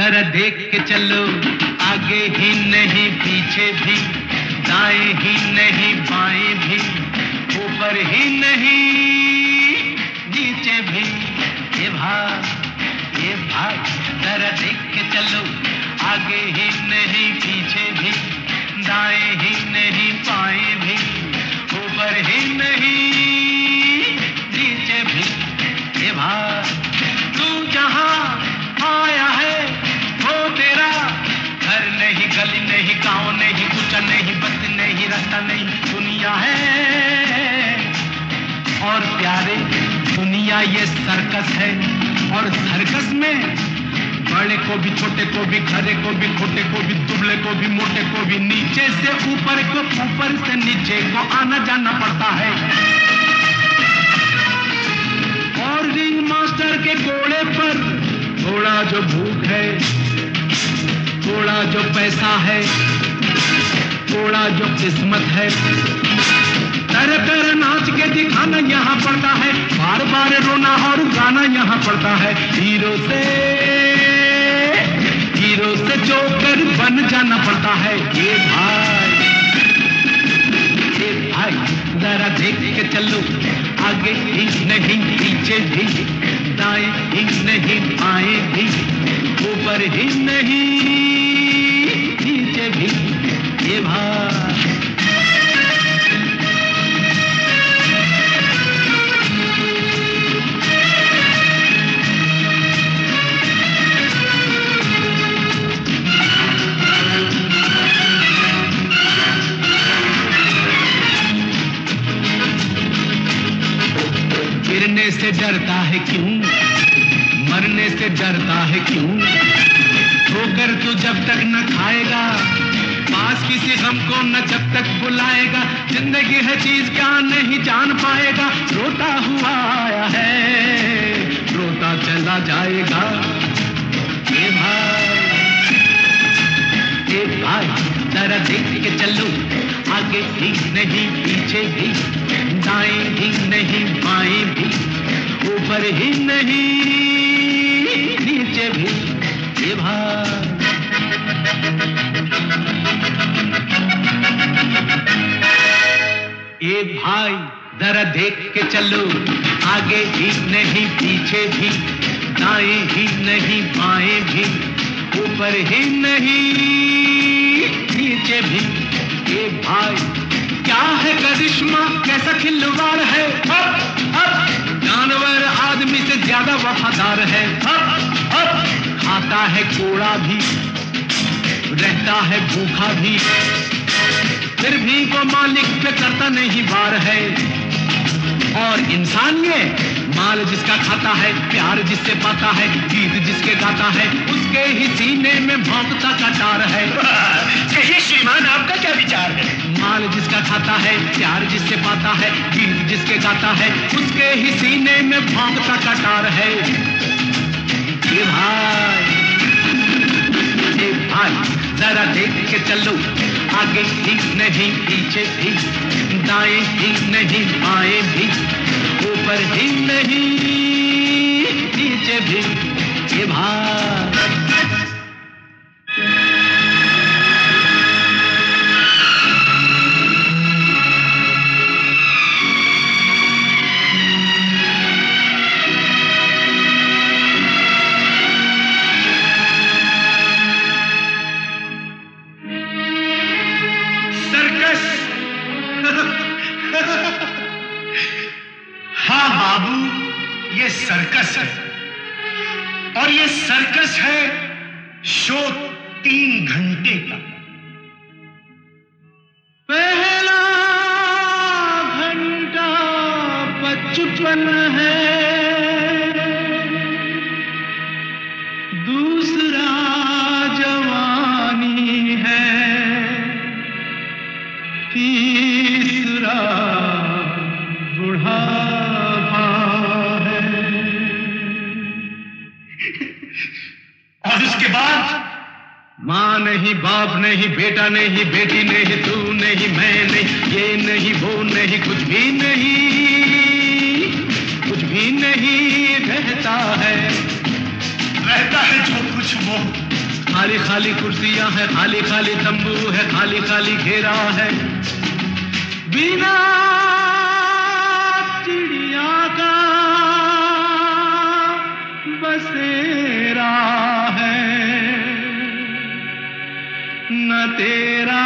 जरा देख के चलो, आगे ही नहीं पीछे भी, दाएं ही नहीं बाएं भी, ऊपर ही नहीं नीचे भी। ये भाई जरा देख के चलो, आगे ही नहीं पीछे भी, दाएं ही नहीं बाएं भी, ऊपर ही नहीं नीचे भी। ये भाई तू जहां आया है वो तेरा घर नहीं, गली नहीं, गांव नहीं, कुछ नहीं, बस नहीं, रास्ता नहीं, दुनिया है। और प्यारे दुनिया ये सर्कस है, और सर्कस में बड़े को भी, छोटे को भी, खरे को भी, खोटे को भी, दुबले को भी, मोटे को भी, नीचे से ऊपर को, ऊपर से नीचे को आना जाना पड़ता है। और रिंग मास्टर के घोड़े पर थोड़ा जो भूख है, थोड़ा जो पैसा है, थोड़ा जो किस्मत है, कर नाच के दिखाना यहाँ पड़ता है, बार बार रोना और गाना यहाँ पड़ता है। हीरो से जोकर बन जाना पड़ता है। ये भाई जरा देख के चलो, आगे ही नहीं पीछे भी, दाएं ही नहीं बाएं भी, ऊपर ही नहीं नीचे भी। ये भाई गिरने से डरता है क्यों, मरने से डरता है क्यों, ठोकर तू जब तक न खाएगा, पास किसी गम को न जब तक बुलाएगा, जिंदगी है चीज क्या नहीं जान पाएगा, रोता हुआ आया है रोता चला जाएगा। ए भाई जरा देख के चलो, आगे ही नहीं पीछे भी, दाएं ही नहीं बाएं भी, ऊपर ही नहीं नीचे भी। ये भाई जरा देख के चलो, आगे ही नहीं पीछे भी, दाएं ही नहीं बाएं भी, ऊपर ही नहीं नीचे भी। ये भाई क्या है करिश्मा, कैसा खिलवाड़ है, जानवर आदमी से ज्यादा वफादार है, खाता है कोड़ा भी, रहता है भूखा भी, फिर भी वो मालिक पे करता नहीं वार है। और इंसान ये माल जिसका खाता है, प्यार जिससे पाता है, गीत जिसके गाता है, उसके ही सीने में भौंकता कटार है। कहिए श्रीमान, आपका क्या विचार है? माल जिसका खाता है, प्यार जिससे पाता है, गीत जिसके गाता है, उसके ही सीने में भौंकता कटार है। ये भाई जरा देख के चलो, आगे ही नहीं पीछे भी, दाएं ही नहीं बाएं भी, ऊपर ही नहीं नीचे भी। ये भाई हाँ बाबू, ये सर्कस है, और ये सर्कस है शो 3 घंटे का। पहला घंटा बचपन है, दूसरा जवानी है, तीसरा बुढ़ापा है, और उसके बाद माँ नहीं, बाप नहीं, बेटा नहीं, बेटी नहीं, तू नहीं, मैं नहीं, ये नहीं, वो नहीं, कुछ भी नहीं रहता है। रहता है जो कुछ वो। खाली खाली कुर्सियां है, खाली खाली तंबू है, खाली खाली घेरा है, बिना चिड़िया का बसेरा है। न तेरा